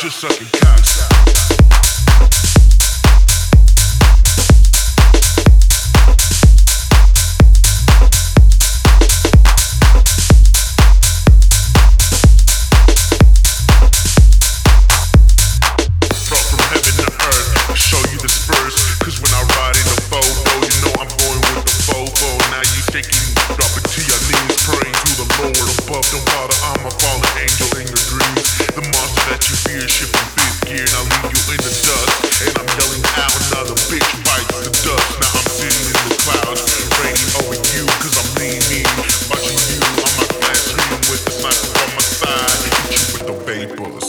just sucking cocks. Don't bother, I'm a fallen angel in your dreams. The monster that you fear shifting fifth gear. Now leave you in the dust. And I'm yelling out, another bitch bites the dust. Now I'm sitting in the clouds, raining over you, cause I'm leaning, watching you on my flat screen with the sniper on my side. Hit you with the vapors.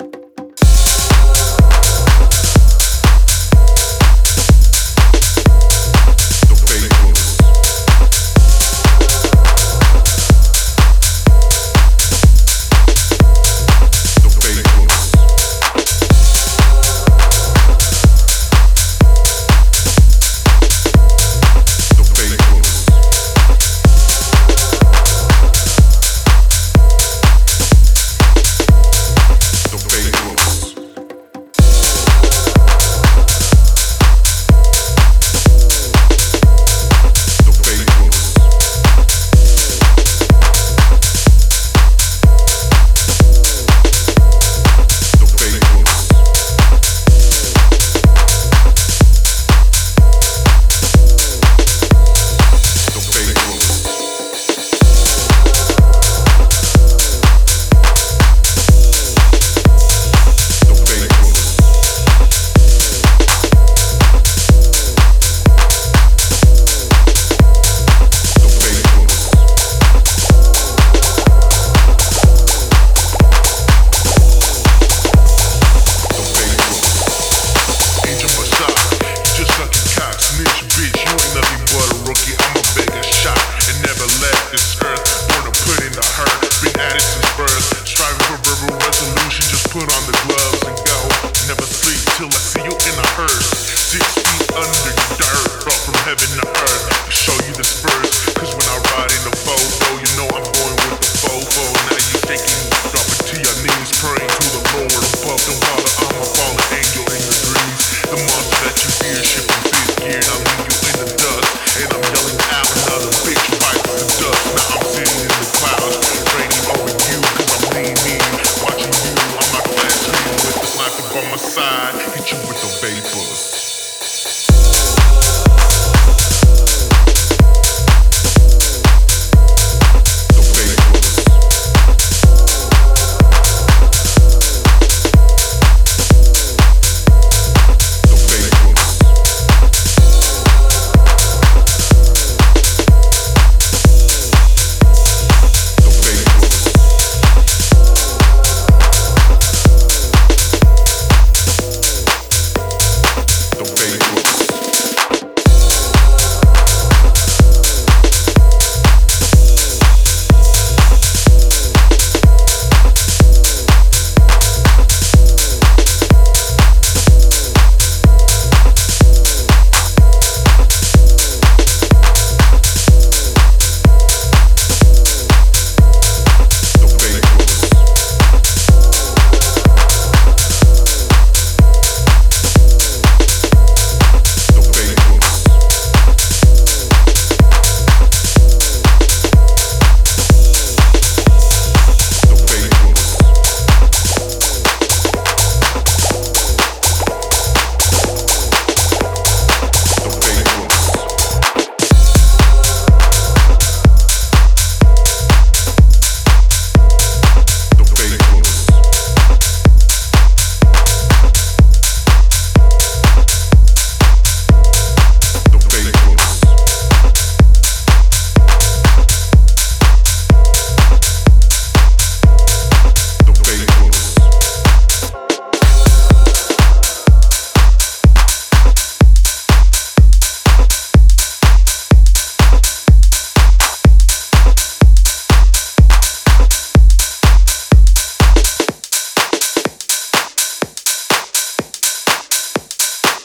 Put on the gloves and go. Never sleep till I see you in a hearse. 6 feet under the dirt, brought from heaven to earth. To show you this first, cause when I ride in the Volvo, you know I'm going with the Volvo. Now you shaking, dropping to your knees, praying to the Lord above. Don't bother, I'm a fallen angel in your dreams. The monster that you fear shifting fifth gear. Now leave you in the dust, and I'm yelling out, another bitch bites the dust. Now I'm sitting in the clouds, raining over you, cause I'm leaning, watching you on my flat screen with the sniper on my side. Hit you with the vapors.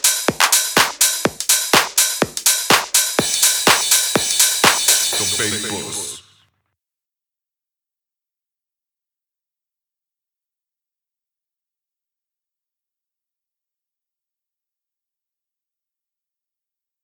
Baby.